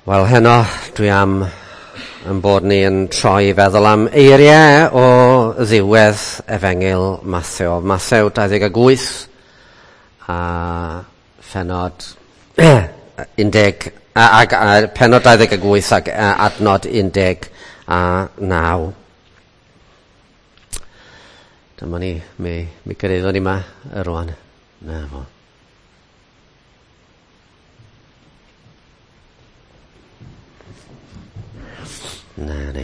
Wel, heno dwi am yn bod ni yn troi feddwl am eiriau o ddiwedd Efengil Mathew. Mathew 28 a phenod 10 pennod 28 ac adnod 19. Dyma ni, mi gyrraeddon ni yma rwan. Na fo. Na ni.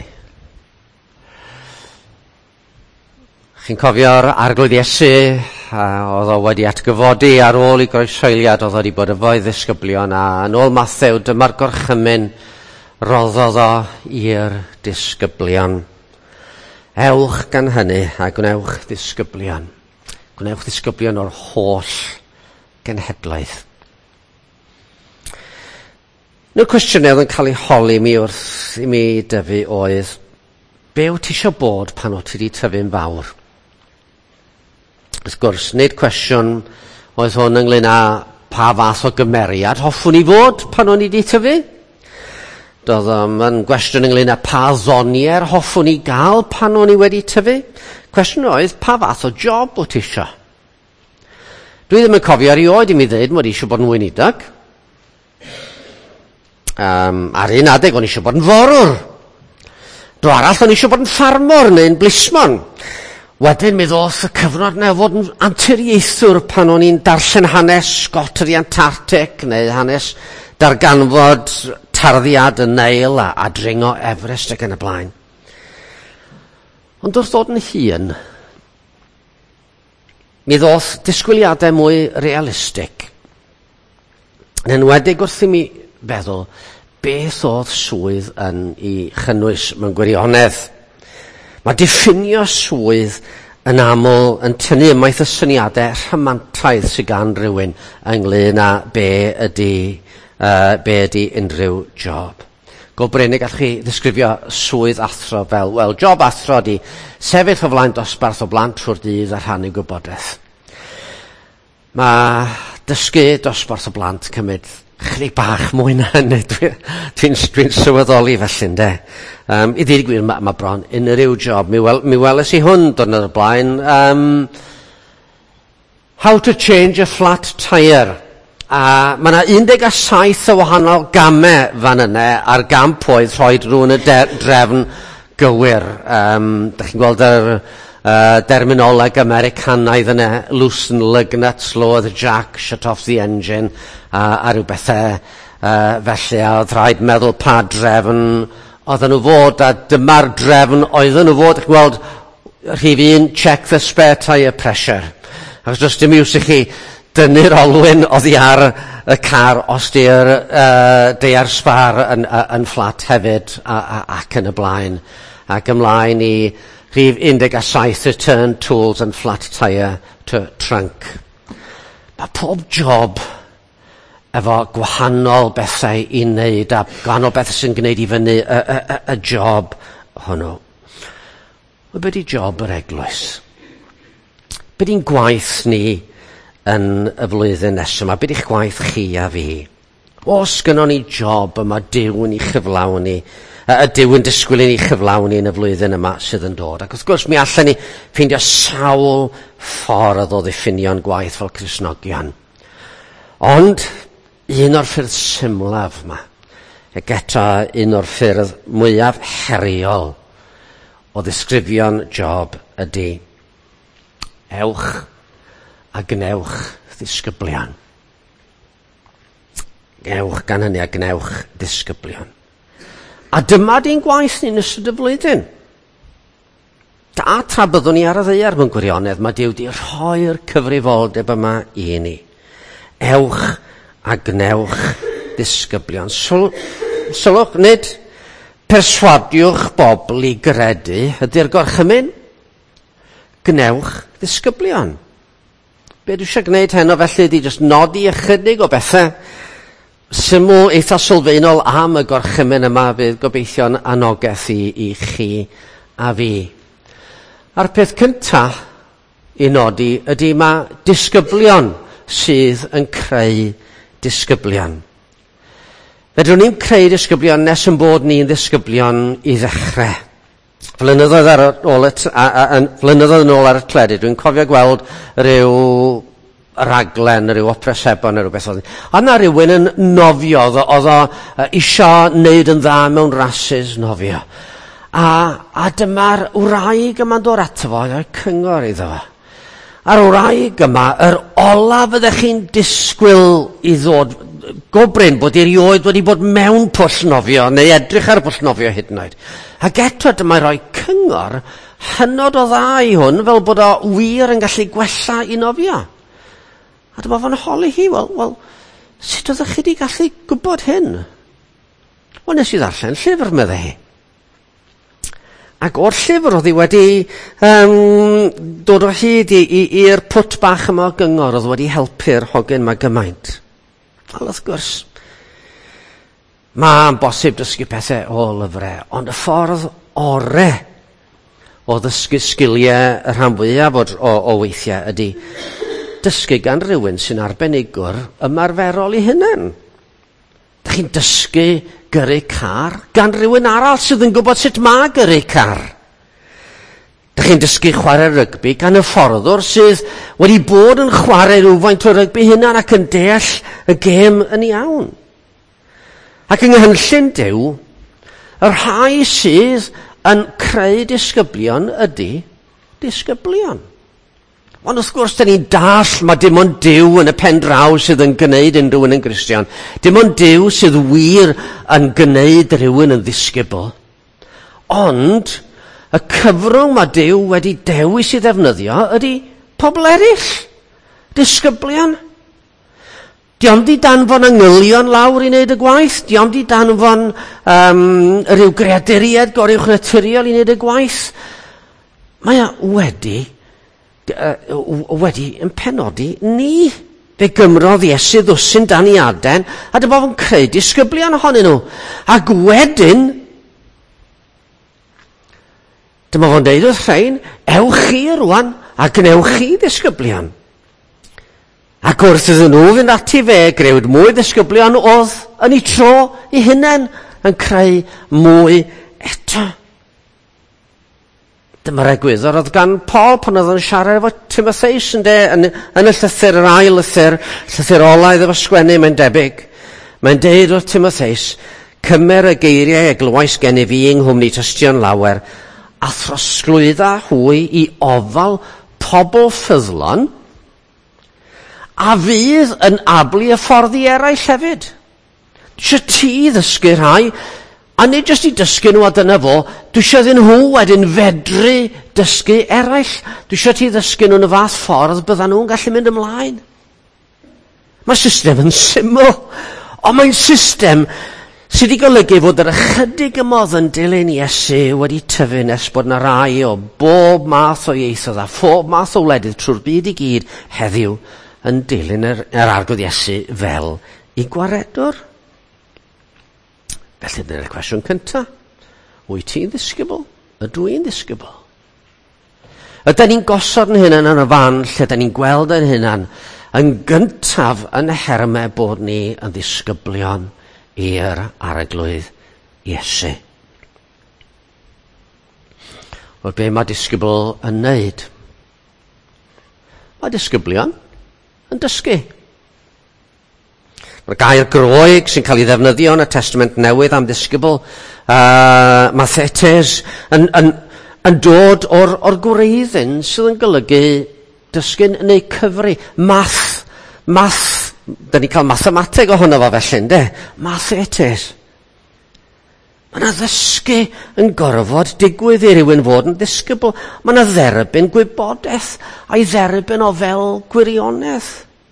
Chi'n cofio'r arglwydd Iesu oedd o wedi atgyfodi ar ôl i groeshoeliad oedd o wedi bod efo i ddisgyblion a yn ôl Mathew dyma'r gorchymyn roddodd o i'r disgyblion. Ewch gan hynny a gwnewch ddisgyblion. Gwnewch ddisgyblion o'r holl genhedlaeth. Nw'r cwestiynau oedd yn cael ei holi mi wrth i mi dyfu oedd, be wyt ti isio bod pan wyt ti wedi tyfu'n fawr? Wrth gwrs, nid cwestiwn oedd hwn ynglyn â pa fath o gymeriad hoffwn i fod pan o'n i wedi tyfu. Doedd yn gwestiwn ynglyn â pa ddonier hoffwn i gael pan o'n i wedi tyfu. Cwestiwn oedd, pa fath o job wyt ti isio? Dwi ddim yn cofio ar ei oed i mi ddweud mod i eisiau bod yn weinidog. Ar un adeg o'n i eisiau bod yn forwr. Dro arall o'n i eisiau bod yn ffarmwr neu'n blismon. Wedyn mi ddoth y cyfnod na fod yn anturiaethwr pan o'n i'n darllen hanes Scott yr Antarctic neu hanes darganfod tarddiad y Neil a dringo Everest ac yn y blaen. Ond wrth ddod yn hŷn, mi ddoth disgwyliadau mwy realistig. Yn enwedig wrth i mi feddwl beth oedd swydd yn ei chynnwys mewn gwirionedd. Mae diffinio swydd yn aml yn tynnu ymaith y syniadau rhamantaidd sydd gan rhywun ynglyn â be ydy unrhyw job. Go brenig allwch chi ddisgrifio swydd athro fel, wel, job athro ydy sefyll o flaen dosbarth o blant trwy'r dydd a rhannu gwybodaeth. Mae dysgu dosbarth o blant cymryd chydig bach mwy na hynny. Dwi'n sylweddoli felly, ynde. I ddweud gwir, mae bron unrhyw job. Mi weles i hwn dod yn y blaen. How to change a flat tyre. A mae yna 17 o wahanol gamau fan yna ar gamp oedd rhoi rhywun y drefn gywir. Da chi'n gweld yr derminoleg Americanaidd yna, loosen lug nuts, lower the jack, shut off the engine, a rhyw bethau felly, a oedd rhaid meddwl pa drefn oedden nhw fod, a dyma'r drefn oedden nhw fod, chi'n gweld, rhif 1, check the spare tyre pressure. Ac os dim iws i chi dynnu'r olwyn oddi ar y car os di'r deiar sbar yn fflat hefyd ac yn y blaen. Ac ymlaen i rhif 17, return tools and flat tyre to trunk. Mae pob job efo gwahanol bethau i wneud a gwahanol bethau sy'n gwneud i fyny y job hwnnw. Be di job yr eglwys? Be di'n gwaith ni yn y flwyddyn nesaf yma? Be di'ch gwaith chi a fi? Os gynnon ni job yma Duw yn ei chyflawni, Duw yn disgwyl i ni chyflawni yn y flwyddyn yma sydd yn dod. Ac wrth gwrs mi allan ni ffeindio sawl ffordd o ddiffinio'n gwaith fel Cristnogion. Ond un o'r ffyrdd symlaf yma, ac eto un o'r ffyrdd mwyaf heriol o ddisgrifio'n job ydy ewch a gnewch ddisgyblion. Ewch gan hynny a gnewch ddisgyblion. A dyma di'n gwaith ni'n ystod y flwyddyn. A tra byddwn ni ar y ddaear mewn gwirionedd, mae Duw di rhoi'r cyfrifoldeb yma i ni. Ewch a gnewch ddisgyblion. Sylwch, nid perswadiwch bobl i gredu ydy'r gorchymyn. Gnewch ddisgyblion. Be dwi eisiau gwneud heno felly ydy just nodi ychydig o bethau syml eitha sylfaenol am y gorchymyn yma fydd gobeithio'n anogaeth i chi a fi. A'r peth cyntaf i nodi ydy mae disgyblion sydd yn creu disgyblion. Fedrwn ni'n creu disgyblion nes yn bod ni'n ddisgyblion i ddechrau. Flynyddoedd yn ôl ar y teledu, dwi'n cofio gweld ryw raglen, ryw opresebon, rhywbeth oedd. Oedd yna rhywun yn nofio, oedd o isio wneud yn dda mewn rhasys nofio. A dyma'r wraig yma'n dod ato fo, oedd cyngor iddo fo. A'r wraig yma, yr ola fyddech chi'n disgwyl i ddod, gobryn bod erioed wedi bod mewn pwll nofio, neu edrych ar y pwll nofio hyd yn oed. Ac eto dyma roi cyngor hynod o dda i hwn, fel bod o wir yn gallu gwella i nofio. A dyma fo'n holi hi, wel, sut oeddech chi wedi gallu gwybod hyn? Wel, nes i ddarllen llyfr, meddai hi. Ac o'r llyfr oedd hi wedi dod o hyd i'r pwt bach yma o gyngor oedd wedi helpu'r hogyn yma gymaint. Wel, wrth gwrs, mae'n bosib dysgu pethau o lyfrau, ond y ffordd ore o ddysgu sgiliau y rhan fwyaf o weithiau ydy dysgu gan rywun sy'n arbenigwr ymarferol i hunain. Dych chi'n dysgu gyrru car gan rywun arall sydd yn gwybod sut mae gyrru car. Dych chi'n dysgu chwarae rygbi gan y fforddwr sydd wedi bod yn chwarae rhywfaint o rygbi hunan ac yn deall y gêm yn iawn. Ac yng nghenllyn Duw, yr rhai sydd yn creu disgyblion ydy disgyblion. Ond wrth gwrs, da ni'n dall mae dim ond Duw yn y pen draw sydd yn gwneud unrhyw un yn Gristion. Dim ond Duw sydd wir yn gwneud rhywun yn ddisgybl. Ond y cyfrwng mae Duw wedi dewis i ddefnyddio ydy pobl eraill, disgyblion. Diom di danfon angylion lawr i wneud y gwaith. Diom di danfon rhyw greaduriad goruwch naturiol i wneud y gwaith. Mae wedi yn penodi ni. Fe gymrodd Iesu ddwsyn dan i aden, a dyma fo'n creu disgyblion ohonyn nhw. Ac wedyn, dyma fo'n deud wrth rhain, ewch chi rwan, a gnewch chi disgyblion. Ac wrth iddyn nhw fynd ati fe, grewyd mwy ddisgyblion oedd yn ei tro i hunain yn creu mwy eto. Dyma'r egwyddor oedd gan Paul pan oedd yn siarad efo Timotheus yn y llythyr, yr ail llythyr olaidd efo sgwennu, mae'n debyg. Mae'n deud wrth Timotheus, cymer y geiriau a glywais gen i fi ynghlwm ni tystion lawer, a throsglwydda hwy i ofal pobl ffyddlon, a fydd yn ablu y fforddi eraill hefyd. Dwi ti ddysgu rhai, a nid jyst i dysgu nhw a dyna fo, dwi eisiau nhw wedyn fedru dysgu eraill. Dwi eisiau ti ddysgu nhw'n y fath ffordd bydda nhw'n gallu mynd ymlaen. Mae system yn syml, ond mae'n system sydd wedi golygu fod yr ychydig ymodd yn dilyn Iesu wedi tyfu nes bod yna rai o bob math o ieithoedd a phob math o wledydd trwy'r byd i gyd heddiw yn dilyn yr arglwydd Iesu fel i gwaredwr. Felly dyna'r cwestiwn cyntaf. Wyt ti'n ddisgybl? Ydw i'n ddisgybl? Ydyn ni'n gosod yn hynny yn y fan lle ydyn ni'n gweld yn hynny yn gyntaf yn hermau bod ni yn ddisgyblion i'r arglwydd Iesu. Wel, be mae disgybl yn neud? Mae disgyblion yn dysgu. Mae'r gair Groeg sy'n cael ei ddefnyddio yn y Testament Newydd am ddisgybl, mathetes, yn dod o'r gwreiddyn sydd yn golygu dysgu'n neu cyfri. Math, da ni cael mathemateg ohono fo felly, ynde? Mathetes. Mae yna ddysgu yn gorfod digwydd i rywun fod yn ddisgybl. Mae yna dderbyn gwybodaeth a'i dderbyn o fel gwirionedd.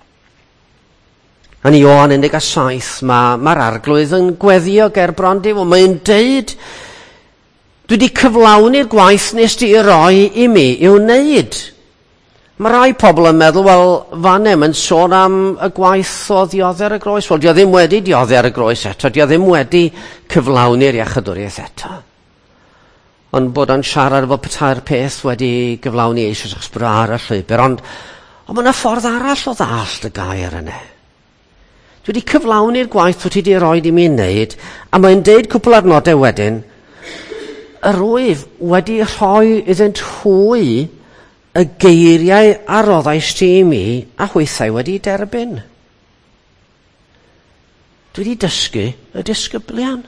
Yn Ioan 17, mae'r arglwydd yn gweddio ger bron Duw. Mae'n deud, dwi wedi cyflawni'r gwaith nes di roi i mi i'w wneud. Mae rai pobl yn meddwl, wel, fanne, mae'n sôn am y gwaith o ddioddau'r y groes. Wel, di o ddim wedi dioddau'r y groes eto, di o ddim wedi cyflawni'r iachydwriaeth eto. Ond bod yn siarad efo petai'r peth wedi gyflawni eisoes achos bod ar y llwybr. Ond mae yna ffordd arall o ddallt y gair yna. Dwi wedi cyflawni'r gwaith wyt ti wedi rhoi i mi wneud, a mae'n deud cwpl ar nodau wedyn, yr wyf wedi rhoi iddynt hwy y geiriau a roddais ti i mi a hwythau wedi derbyn. Dwi wedi dysgu y disgyblion.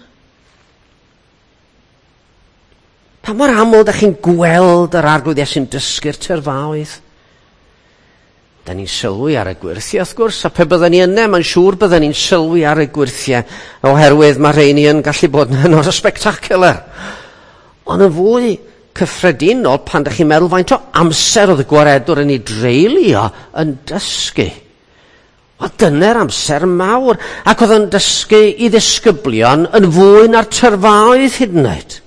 Pa mor aml da chi'n gweld yr arglwydd Iesu'n dysgu'r tyrfaoedd? Da ni'n sylwi ar y gwirthiau, wrth gwrs, a pe bydden ni yna, mae'n siŵr bydden ni'n sylwi ar y gwirthiau, oherwydd mae rheini yn gallu bod yn o'r spectacular. Ond yn fwy cyffredinol, pan da chi'n meddwl faint o amser oedd y gwaredwr yn ei dreulio yn dysgu. O dyna'r amser mawr, ac oedd yn dysgu i ddisgyblion yn fwy na'r tyrfaoedd hyd yn oed.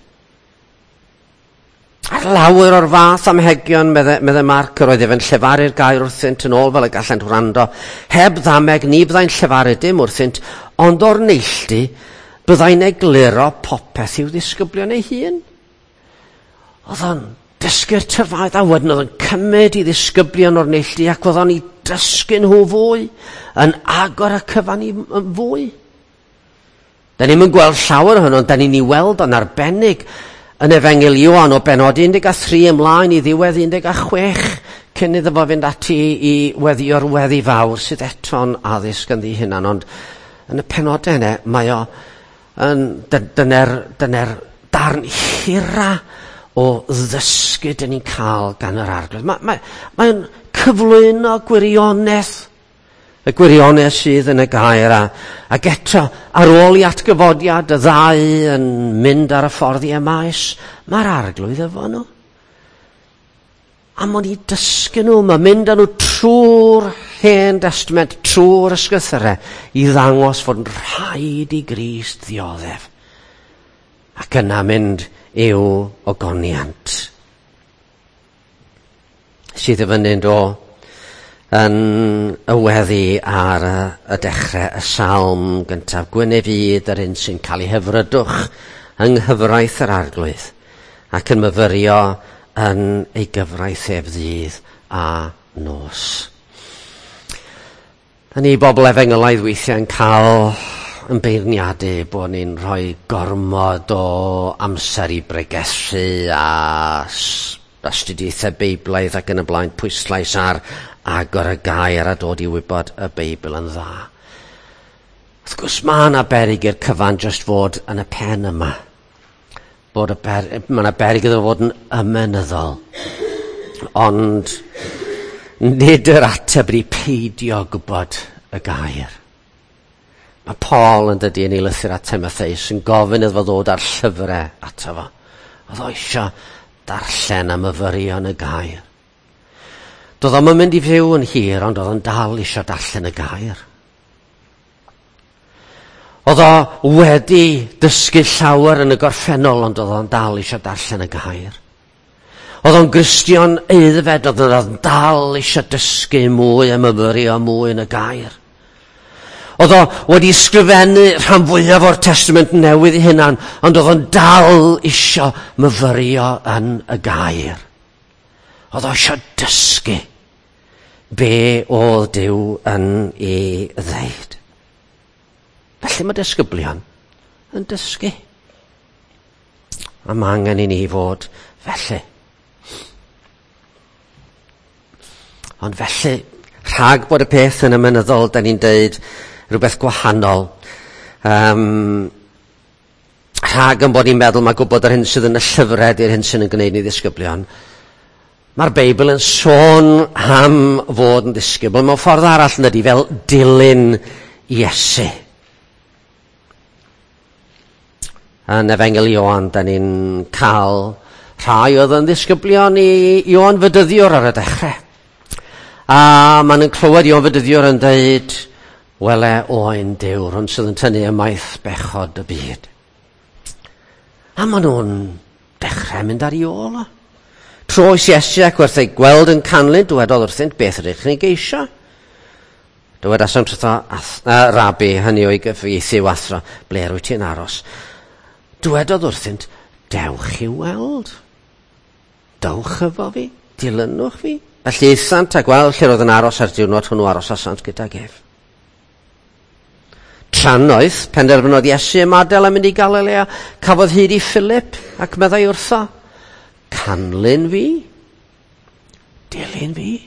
Ar lawer o'r fath amhegion, medde Marc, yr oedd efo'n llefaru'r gair wrthynt yn ôl fel y gallent wrando. Heb ddameg ni byddai'n llefaru dim wrthynt, ond o'r neilltu byddai'n egluro popeth i'w ddisgyblion ei hun. Oedd o'n dysgu'r tyrfaoedd a wedyn oedd o'n cymryd i ddisgyblion o'r neilltu ac oedd o'n i dysgu nhw fwy, yn agor y cyfan i fwy. Da ni'n gweld llawer hwnnw, da ni'n ei weld o'n arbennig yn Efengil Ioan o benod 13 ymlaen i ddiwedd 16 cyn iddo fo fynd ati i weddio'r weddi fawr sydd eto'n addysg yn ddihunan, ond yn y penodau yna mae o dyna'r darn hira o ddysgu dyn ni'n cael gan yr arglwydd. Mae'n cyflwyno gwirionedd, y gwirionedd sydd yn y gair, ac eto ar ôl i atgyfodiad y ddau yn mynd ar y ffordd i y maes, mae'r arglwydd efo nhw. A mae'n i dysgu nhw, mae'n mynd â nhw trwy'r Hen Testament, trwy'r ysgythrau, i ddangos fod yn rhaid i Grist ddioddef. Ac yna mynd i'w ogoniant. Sydd y fyny'n do yn y weddi ar y dechrau y salm gyntaf. Gwyneb fyd yr un sy'n cael ei hyfrydwch yng nghyfraith yr arglwydd ac yn myfyrio yn ei gyfraith ef ddydd a nos. Da ni bobl Efengylaidd weithiau yn cael yn beirniadu bod ni'n rhoi gormod o amser i bregethu a astudiaethau Beiblaidd ac yn y blaen, pwyslais ar agor y gair a dod i wybod y Beibl yn dda. Wrth gwrs mae yna berig i'r cyfan just fod yn y pen yma. Mae yna berig iddo fod yn ymynyddol. Ond nid yr ateb i peidio gwybod y gair. Mae Paul yn dydi yn ei lythyr at Timotheus yn gofyn iddo fo ddod ar llyfrau ato fo. Oedd o eisiau darllen am myfyrion y gair. Doedd o'm yn mynd i fyw yn hir, ond oedd o'n dal eisiau darllen y gair. Oedd o wedi dysgu llawer yn y gorffennol, ond oedd o'n dal eisiau darllen y gair. Oedd o'n Gristion aeddfed, oedd o'n dal eisiau dysgu mwy a myfyrio mwy yn y gair. Oedd o wedi sgrifennu rhan fwyaf o'r Testament Newydd i hunan, ond oedd o'n dal eisiau myfyrio yn y gair. Oedd o eisiau dysgu be oedd Duw yn ei ddeud. Felly mae disgyblion yn dysgu. A mae angen i ni fod felly. Ond felly, rhag bod y peth yn ymynyddol, da ni'n deud rhywbeth gwahanol. Rhag yn bod ni'n meddwl mae gwybod yr hyn sydd yn y llyfrau di'r hyn sydd yn gwneud ni ddisgyblion. Mae'r Beibl yn sôn am fod yn ddisgybl. Mewn ffordd arall yn ydy fel dilyn Iesu. Yn Efengil Ioan, da ni'n cael rhai oedd yn ddisgyblion i Ioan Fydyddiwr ar y dechrau. A maen nhw'n clywed Ioan Fydyddiwr yn dweud, wele oen Duw, hwn sydd yn tynnu ymaith bechod y byd. A maen nhw'n dechrau mynd ar ei ôl o. Troes Iesu ac wrth ei gweld yn canlyn, dywedodd wrthynt beth ydych chi'n geisio. Dywedas am trytho rabi, hynny o'i gyfieithu i'w athro, ble rwy ti'n aros. Dywedodd wrthynt, dewch i weld. Dewch efo fi, dilynwch fi. Felly eithant a gweld lle roedd yn aros ar diwrnod hwnnw aros asant gyda gef. Trannoedd, penderfynodd Iesu ymadael a mynd i Galilea, cafodd hyd i Philip ac meddai wrtho, canlyn fi, dilyn fi.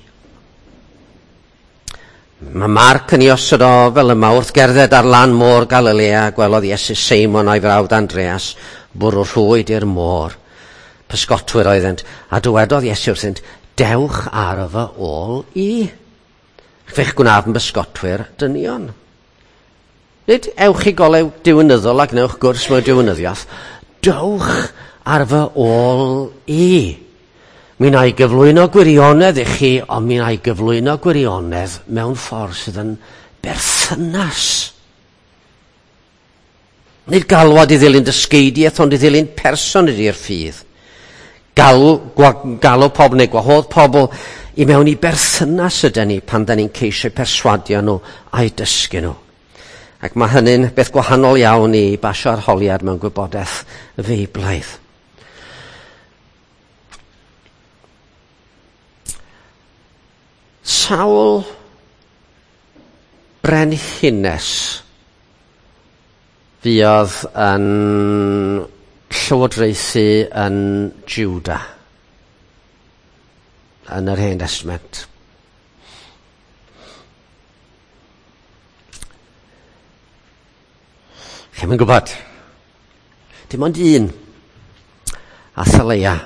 Mae Marc yn ei osod o fel yma wrth gerdded ar lan môr Galilea, gwelodd Iesu Seimon a'i frawd Andreas bwrw rhwyd i'r môr. Pysgotwyr oeddent, a dywedodd Iesu wrthynt, dewch ar fy ôl i. Fe'ch gwnadd yn bysgotwyr dynion. Nid ewch i golew diwynyddol ac newch gwrs mewn diwynyddiaeth. Dewch ar fy ôl i. Mi na i gyflwyno gwirionedd i chi, ond mi na i gyflwyno gwirionedd mewn ffordd sydd yn berthynas. Nid galwad i ddilyn dysgeidiaeth, ond i ddilyn person ydy'r ffydd. Galw pobl neu gwahodd pobl i mewn i berthynas ydyn ni pan da ni'n ceisio perswadio nhw a'i dysgu nhw. Ac mae hynny'n beth gwahanol iawn i basio arholiad mewn gwybodaeth feiblaidd. Sawl brenhines fuodd yn llywodraethu yn Juda yn yr Hen Testament. Chi'n gwybod, dim ond un, Athaleia.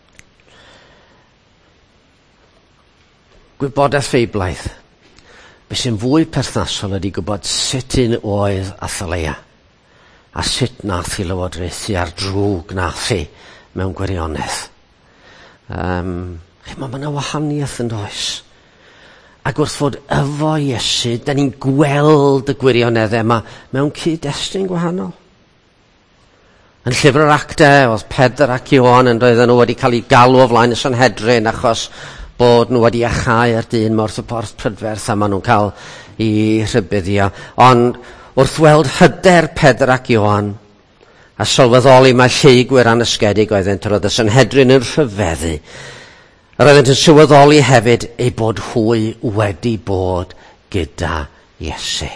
Gwybodaeth feiblaidd. Be sy'n fwy perthnasol ydy gwybod sut un oedd Athaleia a sut nath i lywodraethu a'r drwg nath i mewn gwirionedd. Mae yna wahaniaeth yn does. Ac wrth fod efo Iesu, da ni'n gweld y gwirioneddau yma mewn cyd-destun gwahanol. Yn llyfr yr Actau, oedd Pedr ac Ioan yn doedden nhw wedi cael eu galw o flaen y Sanhedrin achos bod nhw wedi achau ar dyn wrth y porth prydferth a maen nhw'n cael i rhybuddio. Ond wrth weld hyder Pedr ac Ioan a sylweddoli mae lleugwyr anysgedig oeddent, roedd y Sanhedrin yn rhyfeddu. Roeddent yn sylweddoli hefyd ei bod hwy wedi bod gyda Iesu.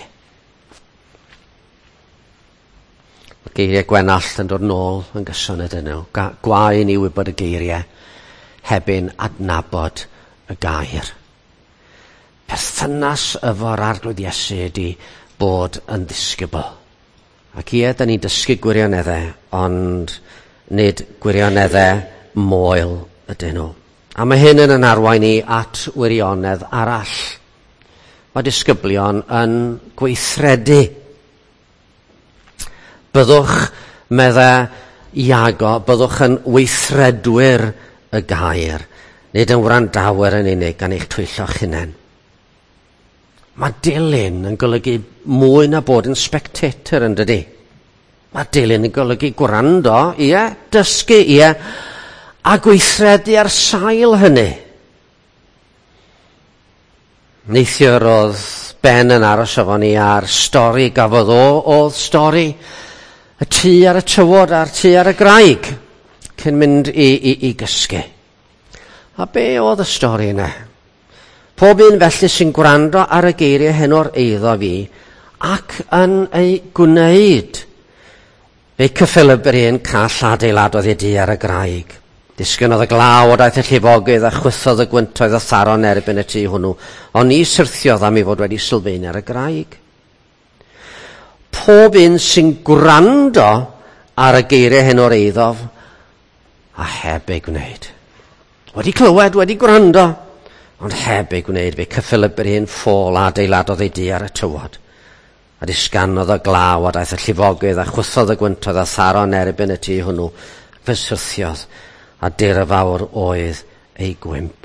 Mae geiriau Gwenallt yn dod nôl yn gyson ydyn nhw. Gwae ni wybod y geiriau, hebyn adnabod y gair. Perthynas efo'r arglwydd Iesu ydy bod yn ddisgybl. Ac da ni'n dysgu gwirioneddau, ond nid gwirioneddau moel ydyn nhw. A mae hyn yn arwain ni at wirionedd arall. Mae disgyblion yn gweithredu. Byddwch, medda Iago, byddwch yn weithredwyr y gair, nid yn wrandawyr yn unig gan eich twyllo'ch hunain. Mae dilyn yn golygu mwy na bod yn spectator yn dydi. Mae dilyn yn golygu gwrando, ie, dysgu, ie, a gweithredu ar sail hynny. Neithiwr oedd Ben yn aros efo ni ar stori gafodd oedd stori y tŷ ar y tywod a'r tŷ ar y graig cyn mynd i gysgu. A be oedd y stori yna? Pob un felly sy'n gwrando ar y geiriau hyn o'r eiddo fi ac yn ei gwneud. Fe cyffilib yr un call adeiladodd ei dŷ ar y graig. Disgynodd y glaw o daeth y llifogydd a chwythodd y gwyntoedd a tharon erbyn y tŷ hwnnw, ond ni syrthiodd am ei fod wedi sylfaenu ar y graig. Pob un sy'n gwrando ar y geiriau hyn o'r eiddof a heb ei gwneud. Wedi clywed, wedi gwrando, ond heb ei gwneud. Fe cyffilib yr un ffôl adeiladodd ei dŷ ar y tywod. A disganodd y glaw a daeth y llifogydd a chwythodd y gwyntoedd a tharon erbyn y tŷ hwnnw, fe syrthiodd a dir y fawr oedd ei gwymp.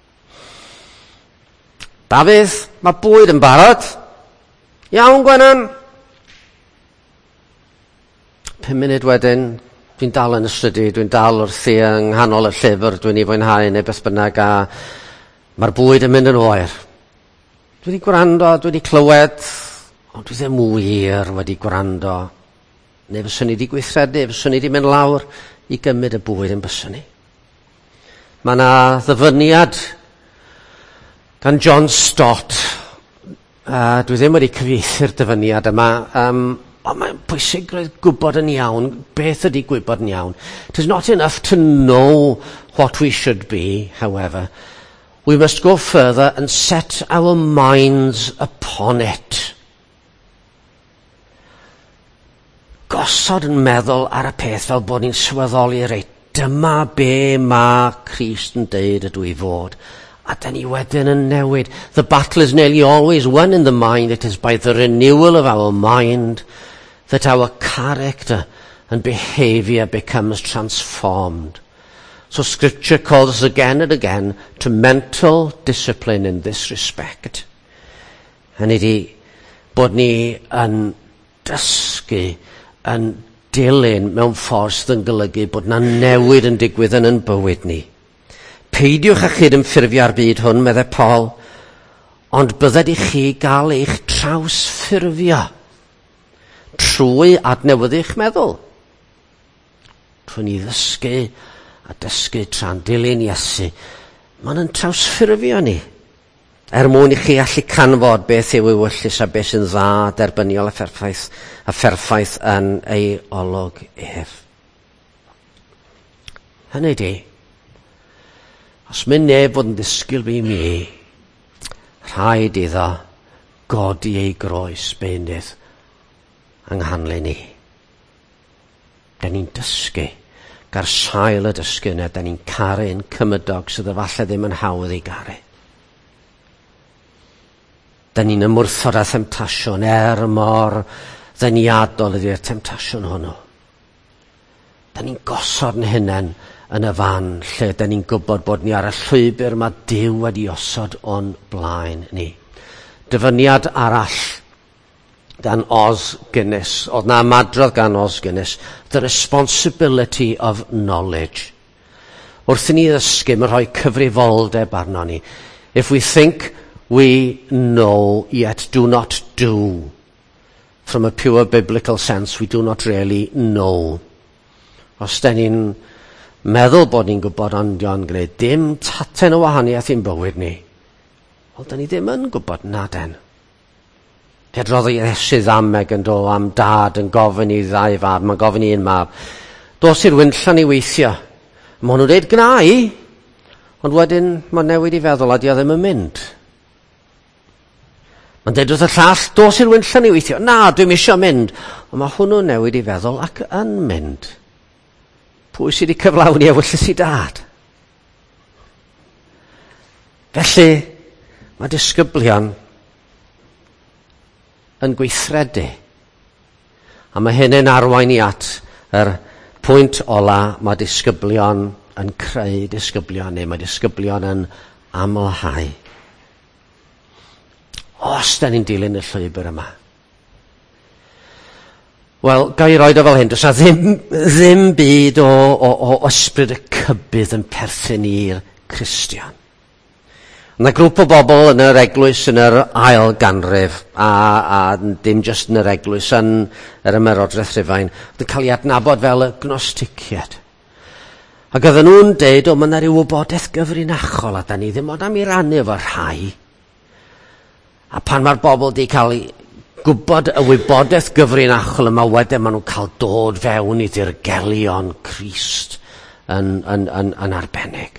Dafydd, mae bwyd yn barod. Iawn, Gwenan. 5 munud wedyn, dwi'n dal yn ystydu, dwi'n dal wrth i yng nghanol y llyfr, dwi'n ei fwynhau neu beth bynnag, a mae'r bwyd yn mynd yn oer. Dwi wedi gwrando, dwi wedi clywed, ond dwi ddim wir wedi gwrando. Neu fyswn i wedi gweithredu, fyswn i wedi mynd lawr i gymryd y bwyd yn byswn ni. Mae yna ddyfyniad gan John Stott Dwi ddim wedi cyfieithu'r dyfyniad yma, ond mae'n bwysig gwybod yn iawn, beth ydy gwybod yn iawn. It is not enough to know what we should be, however. We must go further and set our minds upon it. Gosod yn meddwl ar y peth fel bod ni'n swyddoli reit. Dyma be mae Crist yn deud ydw i fod. A da ni wedyn yn newid. The battle is nearly always won in the mind. It is by the renewal of our mind that our character and behavior becomes transformed. So Scripture calls us again and again to mental discipline in this respect. Hynny di, bod ni yn dysgu, yn dilyn mewn ffordd sydd yn golygu bod na newid yn digwydd yn bywyd ni. Peidiwch â chydymffurfio'r byd hwn, meddai Paul, ond bydded i chi gael eich trawsffurfio trwy adnewyddu eich meddwl. Trwy ni ddysgu a dysgu tra'n dilyn Iesu. Mae'n yn trawsffurfio ni. Mwyn i chi allu canfod beth yw ewyllus a beth sy'n dda, derbyniol a pherffaith yn ei olwg ef. Hynny di, os mynd neb fod yn ddisgwyl fi mi, rhaid iddo godi ei groes beinydd yng nghanol ni. Da ni'n dysgu, gar sail y dysgu yna, da ni'n caru'n cymydog sydd efallai ddim yn hawdd ei garu. Da ni'n ymwrthod â themtasiwn mor ddeniadol ydy'r themtasiwn hwnnw. Da ni'n gosod yn hunain yn y fan lle da ni'n gwybod bod ni ar y llwybr mae Duw wedi osod o'n blaen ni. Dyfyniad arall gan Os Guinness, oedd na ymadrodd gan Os Guinness, the responsibility of knowledge. Wrth i ni ddysgu, mae'n rhoi cyfrifoldeb arno ni. If we think we know yet do not do, from a pure biblical sense, we do not really know. Os da ni'n meddwl bod ni'n gwybod ond Di'n gwneud dim taten o wahaniaeth i'n bywyd ni, wel, da ni ddim yn gwybod naden. Pedrodd Iesu ddameg yn do am dad yn gofyn i ddau fab, mae'n gofyn i un mab, dos i'r wynllan i weithio. Mae nhw'n dweud gna i, ond wedyn mae'n newid i feddwl a di o ddim yn mynd. Mae'n dweud wrth y llall, dos i'r wynllan i weithio. Na, dwi'n isio mynd. Ond mae hwnnw'n newid i feddwl ac yn mynd. Pwy sydd wedi cyflawni ewyllus i dad? Felly, mae disgyblion yn gweithredu. A mae hyn yn arwain i at yr pwynt ola, mae disgyblion yn creu disgyblion, neu mae disgyblion yn amlhau. Os da ni'n dilyn y llwybr yma. Wel, ga i roed o fel hyn, does na ddim byd o ysbryd y cybydd yn perthyn i'r Cristion. Yna grŵp o bobl yn yr eglwys yn yr ail ganrif, a dim just yn yr eglwys, yn yr ymerodraeth Rhufain, oedd yn cael ei adnabod fel y gnosticiad. Ac oedden nhw'n deud, o, mae yna ryw wybodaeth gyfrinachol, a da ni ddim ond am i rannu efo rhai. A pan mae'r bobl wedi cael ei gwybod y wybodaeth gyfrinachol yma, wedyn maen nhw'n cael dod fewn i ddirgelion Crist yn arbennig.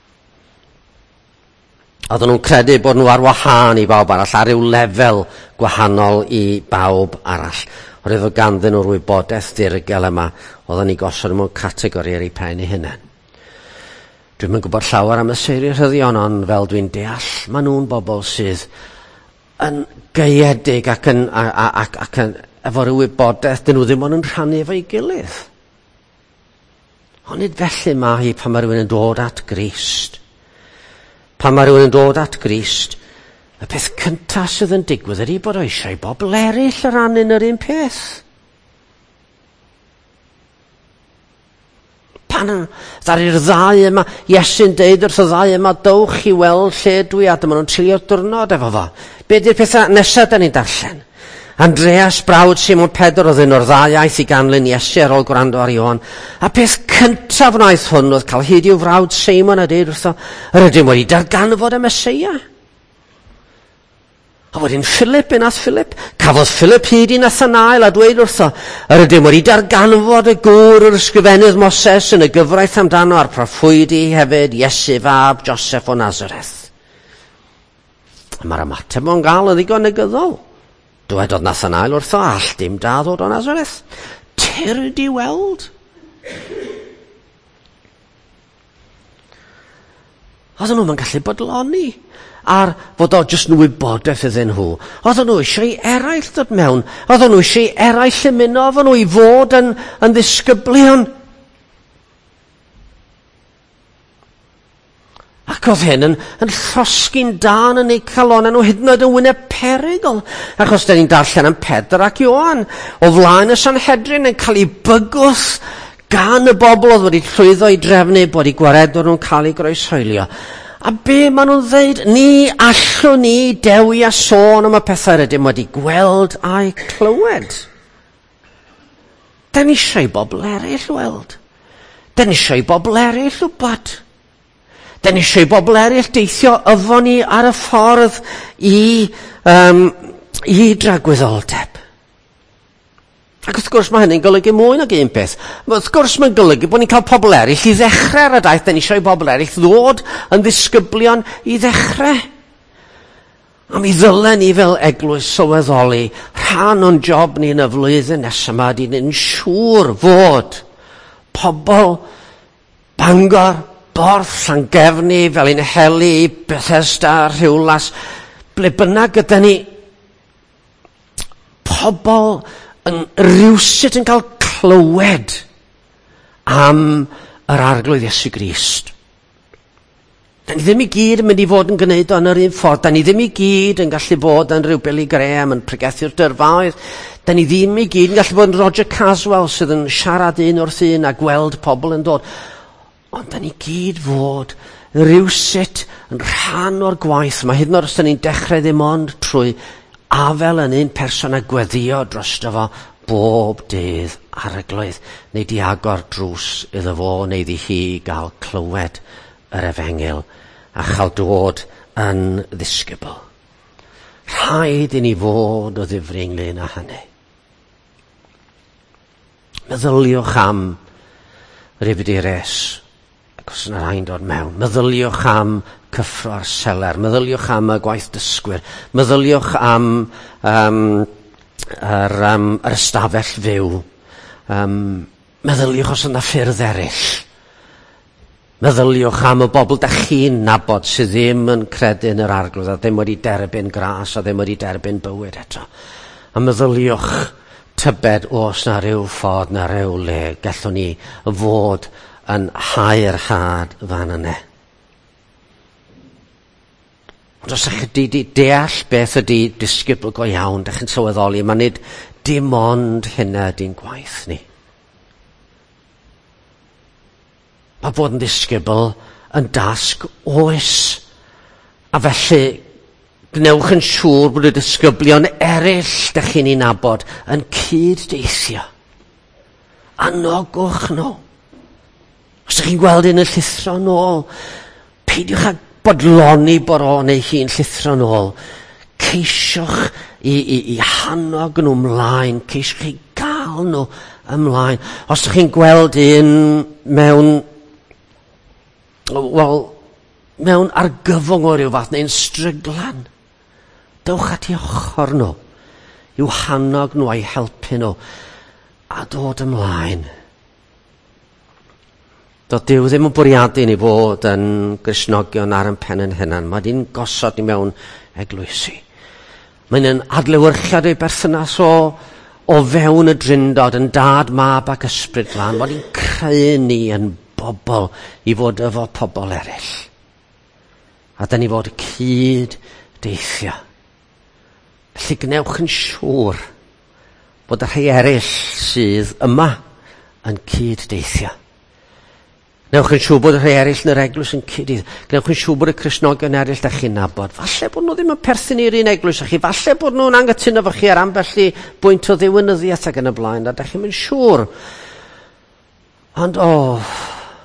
Oedden nhw'n credu bod nhw ar wahân i bawb arall, ar ryw lefel gwahanol i bawb arall. Oherwydd oedd ganddyn nhw'r wybodaeth ddirgel yma, oedden ni gosod mewn categori ar ei pen ei hunain. Dwi'n yn gwybod llawer am y seiriau ond fel dwi'n deall, maen nhw'n bobl sydd yn gaeedig ac yn efo ryw wybodaeth, dyn nhw ddim ond yn rhannu efo'i gilydd. Ond nid felly mae hi pan mae rhywun yn dod at Grist. Pan mae rhywun yn dod at Grist, y peth cyntaf sydd yn digwydd ydy bod o eisiau bobl eraill ar rannu'n yr un peth. Pan ddaru'r ddau yma, Iesu'n deud wrth y ddau yma, dowch i weld lle dwi a dyma nhw'n trilio diwrnod efo fo. Be di'r pethau nesaf da ni'n darllen? Andreas, brawd Simon Pedr, oedd un o'r ddau iaith i ganlyn Iesu ar ôl gwrando ar Ioan. A peth cyntaf wnaeth hwn oedd cael hyd i'w frawd Simon a deud wrtho, yr ydym wedi darganfod y Meseia. A wedyn Philip cafodd Philip hyd i Nathanael a dweud wrtho, yr ydym wedi darganfod y gŵr yr ysgrifennydd Moses yn y gyfraith amdano a'r proffwydi hefyd Iesu fab Joseph o Nazareth. Mae'r ymateb o'n gael yn ddigon negyddol. Dywedodd Nathanael wrtho, all dim da ddod o Nazareth. Tyr di weld. Oedden nhw'n gallu bodloni ar fod o jyst nhw wybodaeth iddyn nhw. Oedden nhw eisiau eraill dod mewn. Oedden nhw eisiau eraill ymuno efo nhw i fod yn ddisgyblion. Ac oedd hyn yn llosgi'n dan yn eu calonau nhw hyd yn oed yn wyneb perygl. Achos da ni'n darllen yn Pedr ac Ioan o flaen y Sanhedrin yn cael ei bygwth gan y bobl oedd wedi llwyddo i drefnu bod eu gwaredwr nhw'n cael ei groeshoelio. A be maen nhw'n dweud? Ni allwn ni dewi a sôn am y pethau rydym wedi gweld a'i clywed. Da ni eisiau bobl eraill weld. Da ni eisiau bobl eraill wybod. Da ni eisiau bobl eraill deithio efo ni ar y ffordd i dragwyddoldeb. Ac wrth gwrs mae hynny'n golygu mwy nag un peth. Wrth gwrs mae'n golygu bod ni'n cael pobl eraill i ddechrau ar y daith. Da ni eisiau bobl eraill ddod yn ddisgyblion i ddechrau. A mi ddylen ni fel eglwys sylweddoli rhan o'n job ni yn y flwyddyn nesaf yma di ni'n siŵr fod pobl Bangor, Borth, Llangefni, fel un heli, Bethesda, Rhiwlas, ble bynnag gyda ni pobl yn rywsut yn cael clywed am yr arglwydd Iesu Grist. Da ni ddim i gyd yn mynd i fod yn gwneud o'n yr un ffordd. Da ni ddim i gyd yn gallu bod yn rhyw Billy Graham yn pregethu'r dyrfaoedd. Da ni ddim i gyd yn gallu bod yn Roger Caswell sydd yn siarad un wrth un a gweld pobl yn dod. Ond da ni gyd fod rywsut yn rhan o'r gwaith. Mae hyd yn oed os da ni'n dechrau ddim ond trwy afel yn un person a gweddio drosto fo bob dydd arglwydd, neu di agor drws iddo fo, neu di hi gael clywed yr efengil a chael dod yn ddisgybl. Rhaid i ni fod o ddifri ynglyn â hynny. Meddyliwch am rifdires, ac os yna rhaid dod mewn. Meddyliwch am cyffro ar seler, meddyliwch am y gwaith dysgwyr, meddyliwch am yr ystafell fyw, meddyliwch os yna ffyrdd eraill, meddyliwch am y bobl da chi'n nabod sydd ddim yn credu yn yr arglwydd a ddim wedi derbyn gras a ddim wedi derbyn bywyd eto. A meddyliwch tybed os na ryw ffordd na ryw le gallwn ni fod yn hau'r had fan yna. Ond os ydych chi wedi deall beth ydy disgybl go iawn, ydych chi'n sylweddoli, mae nid dim ond hynna ydy'n gwaith ni. Mae bod yn disgybl yn dasg oes. A felly, gnewch yn siŵr bod y disgyblion eraill ydych chi'n ei nabod yn cyd-deithio. Anogwch nhw. Os ydych chi'n gweld un yn llithro nôl, peidiwch ag bodloni boro neu hi'n llithro nôl. Ceisiwch i hannog nhw ymlaen. Ceisiwch chi gael nhw ymlaen. Os ydych chi'n gweld un mewn argyfwng o ryw fath neu'n stryglan, dewch at ei ochr nhw, i'w hannog nhw a'i helpu nhw a dod ymlaen. Doedd Duw ddim yn bwriadu ni fod yn Gristnogion ar yn pen yn hynny. Mae di'n gosod ni mewn eglwysi. Mae'n adlewyrchiad ei berthynas o fewn y drindod yn dad, mab ac ysbryd glân. Mae di'n creu ni yn bobl i fod efo pobl eraill. A da ni fod y cyd deithio. Felly gnewch yn siŵr bod y rhai eraill sydd yma yn cyd deithio. Gnewch yn siŵr bod y rhai eraill yn yr eglwys yn cyd-deithio. Gnewch yn siŵr bod y Cristnogion eraill da chi'n nabod. Falle bod nhw ddim yn perthyn i'r un eglwys â chi. Falle bod nhw'n anghytuno efo chi ar ambell i bwynt o ddiwinyddiaeth ac yn y blaen. A da chi'n mynd siŵr. Ond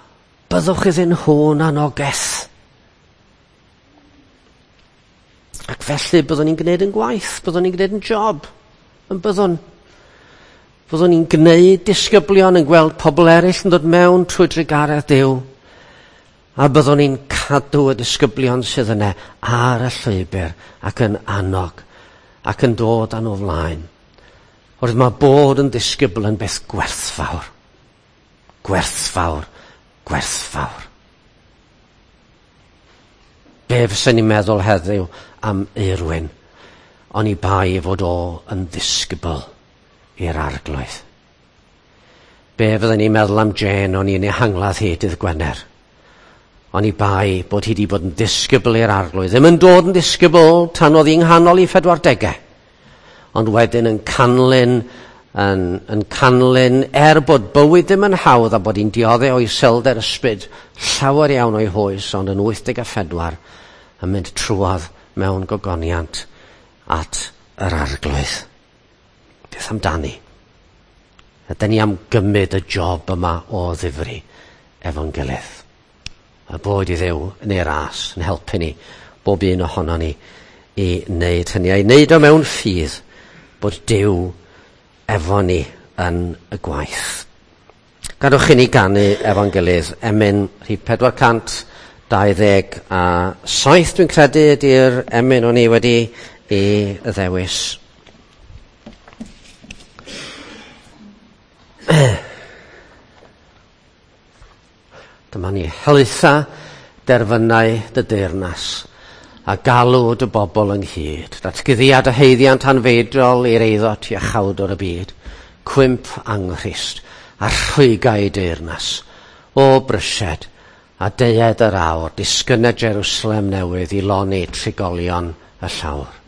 byddwch iddyn nhw'n anogeth. Ac Ac felly byddwn ni'n gwneud yn gwaith, byddwn ni'n gwneud yn job, yn byddwn. Byddwn ni'n gwneud disgyblion yn gweld pobl eraill yn dod mewn trwy drigaredd Duw. A byddwn ni'n cadw y disgyblion sydd yna ar y llwybr ac yn annog ac yn dod â nhw flaen. Oherwydd mae bod yn disgybl yn beth gwerthfawr. Gwerthfawr, gwerthfawr. Be fysa ni'n meddwl heddiw am Urwin, ond i bai fod o yn ddisgybl i'r arglwydd. Be fydden ni'n meddwl am Jane, o'n i'n ehangladd hi dydd Gwener. Ond i bai bod hi wedi bod yn disgybl i'r arglwydd. Ddim yn dod yn disgybl tan oedd hi'n nghanol i 40, ond wedyn yn canlyn, bod bywyd ddim yn hawdd a bod hi'n diodde o iselder ysbryd llawer iawn o'i hwys, ond yn 84 yn mynd trwodd mewn gogoniant at yr arglwydd. Beth amdani? Ydyn ni am gymryd y job yma o ddifri efo'n gilydd. A bod i Dduw yn ei ras yn helpu ni, bob un ohono ni, i wneud hynny. A i wneud o mewn ffydd bod Duw efo ni yn y gwaith. Gadwch i ni ganu efo'n gilydd emyn rhif 427 dwi'n credu ydy'r emyn o'n i wedi ei ddewis. Dyma ni helaetha derfynau dy deyrnas a galw dy bobl ynghyd. Datguddiad y heiddiant anfeidrol i'r eiddo tua chawdwr y byd. Cwymp anghrist a rhwygau deyrnas. O brysed a deied yr awr, disgynnau Jerusalem newydd i loni trigolion y llawr.